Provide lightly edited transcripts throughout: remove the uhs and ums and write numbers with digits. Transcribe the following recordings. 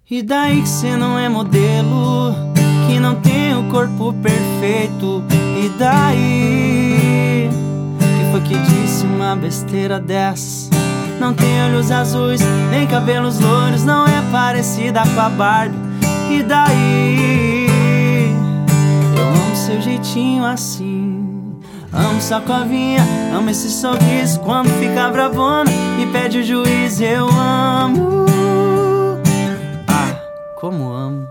E daí que cê não é modelo, que não tem o corpo perfeito? E daí? Que foi que disse uma besteira dessas? Não tem olhos azuis, nem cabelos loiros, não é parecida com a Barbie. E daí? Eu amo seu jeitinho assim, amo sua covinha, amo esse sorriso quando fica bravona e pede o juiz. Eu amo, como amo.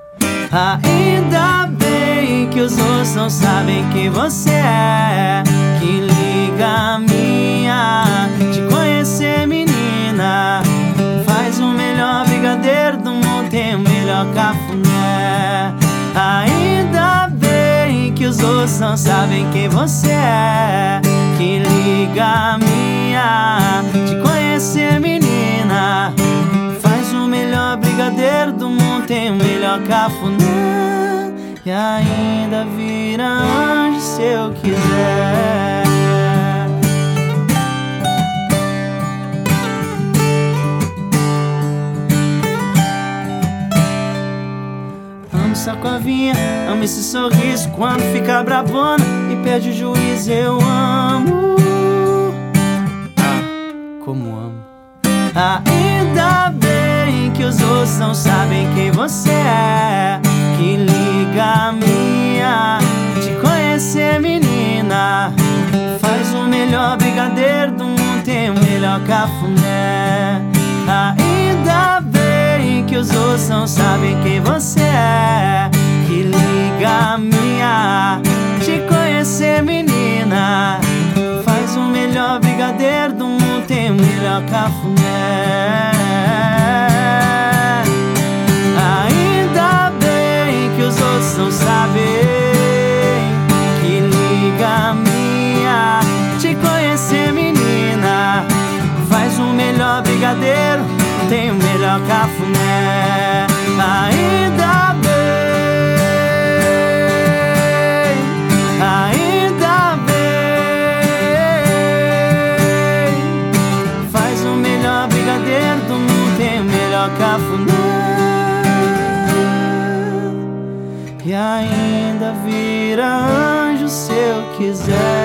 Ainda bem que os outros não sabem quem você é, que liga a minha. Te conhecer, menina, faz o melhor brigadeiro do mundo, tem o melhor cafuné. Ainda bem que os outros não sabem quem você é, que liga a minha. Te conhecer, menina, faz o melhor brigadeiro do mundo, tem o melhor cafuné, e ainda vira anjo se eu quiser. Amo sua covinha, amo esse sorriso quando fica bravona e pede o juiz. Eu amo, como amo. Ainda bem que os outros não sabem quem você é, que liga a minha. Te conhecer, menina, faz o melhor brigadeiro do mundo, tem o melhor cafuné. Ainda bem que os outros não sabem quem você é, que liga a minha. Te conhecer, menina, faz o melhor brigadeiro do mundo, tem o melhor cafuné. Ainda bem que os outros não sabem, que liga a minha. Te conhecer, menina, faz o melhor brigadeiro, tem o melhor cafuné. Ainda bem, ainda bem, faz o melhor brigadeiro do mundo, tem o melhor cafuné, e ainda vira anjo se eu quiser.